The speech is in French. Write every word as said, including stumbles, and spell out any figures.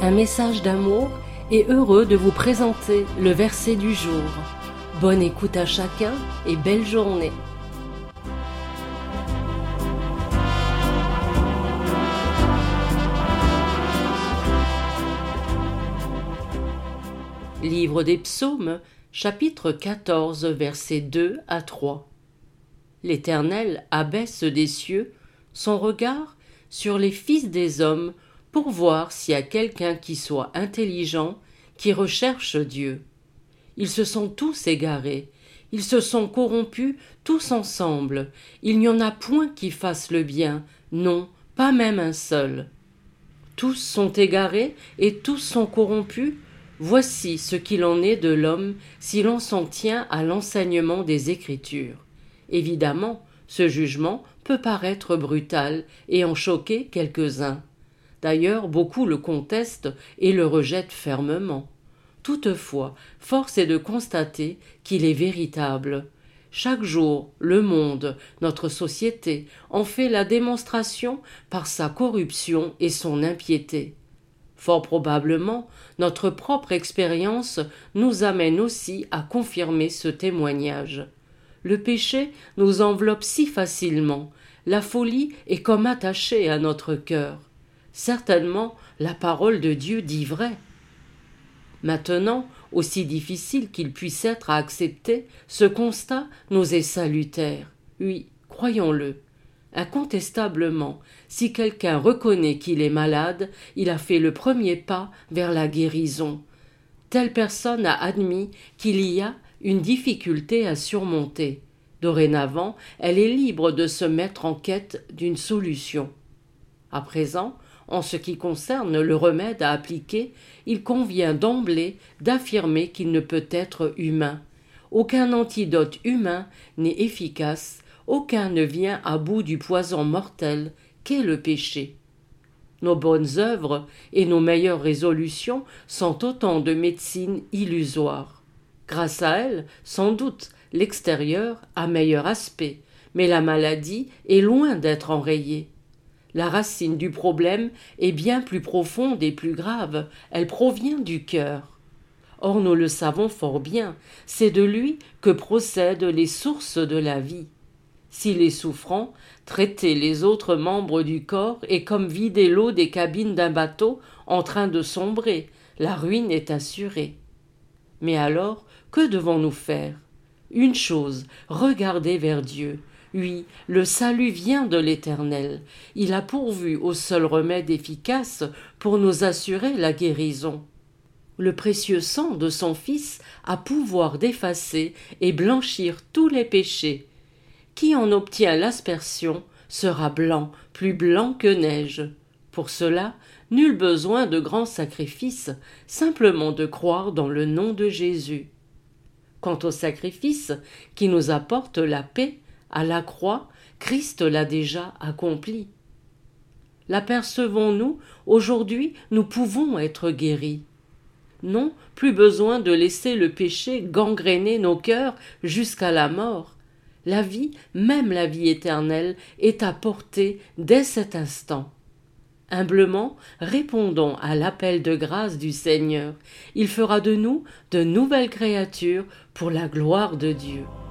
un message d'amour et heureux de vous présenter le verset du jour. Bonne écoute à chacun et belle journée. Livre des Psaumes, chapitre quatorze, versets deux à trois. L'Éternel abaisse des cieux son regard sur les fils des hommes pour voir s'il y a quelqu'un qui soit intelligent, qui recherche Dieu. Ils se sont tous égarés, ils se sont corrompus tous ensemble, il n'y en a point qui fasse le bien, non, pas même un seul. Tous sont égarés et tous sont corrompus. Voici ce qu'il en est de l'homme si l'on s'en tient à l'enseignement des Écritures. Évidemment, ce jugement peut paraître brutal et en choquer quelques-uns. D'ailleurs, beaucoup le contestent et le rejettent fermement. Toutefois, force est de constater qu'il est véritable. Chaque jour, le monde, notre société, en fait la démonstration par sa corruption et son impiété. Fort probablement, notre propre expérience nous amène aussi à confirmer ce témoignage. Le péché nous enveloppe si facilement, la folie est comme attachée à notre cœur. Certainement, la parole de Dieu dit vrai. Maintenant, aussi difficile qu'il puisse être à accepter, ce constat nous est salutaire. Oui, croyons-le. Incontestablement, si quelqu'un reconnaît qu'il est malade, il a fait le premier pas vers la guérison. Telle personne a admis qu'il y a une difficulté à surmonter. Dorénavant, elle est libre de se mettre en quête d'une solution. À présent, en ce qui concerne le remède à appliquer, il convient d'emblée d'affirmer qu'il ne peut être humain. Aucun antidote humain n'est efficace, aucun ne vient à bout du poison mortel qu'est le péché. Nos bonnes œuvres et nos meilleures résolutions sont autant de médecines illusoires. Grâce à elles, sans doute, l'extérieur a meilleur aspect, mais la maladie est loin d'être enrayée. La racine du problème est bien plus profonde et plus grave, elle provient du cœur. Or nous le savons fort bien, c'est de lui que procèdent les sources de la vie. S'il est souffrant, traiter les autres membres du corps est comme vider l'eau des cabines d'un bateau en train de sombrer, la ruine est assurée. Mais alors, que devons-nous faire? Une chose, regarder vers Dieu. Oui, le salut vient de l'Éternel. Il a pourvu au seul remède efficace pour nous assurer la guérison. Le précieux sang de son Fils a pouvoir d'effacer et blanchir tous les péchés. Qui en obtient l'aspersion sera blanc, plus blanc que neige. Pour cela, nul besoin de grands sacrifices, simplement de croire dans le nom de Jésus. Quant au sacrifice qui nous apporte la paix, à la croix, Christ l'a déjà accompli. L'apercevons-nous? Aujourd'hui, nous pouvons être guéris. Non, plus besoin de laisser le péché gangréner nos cœurs jusqu'à la mort. La vie, même la vie éternelle, est à portée dès cet instant. Humblement, répondons à l'appel de grâce du Seigneur. Il fera de nous de nouvelles créatures pour la gloire de Dieu.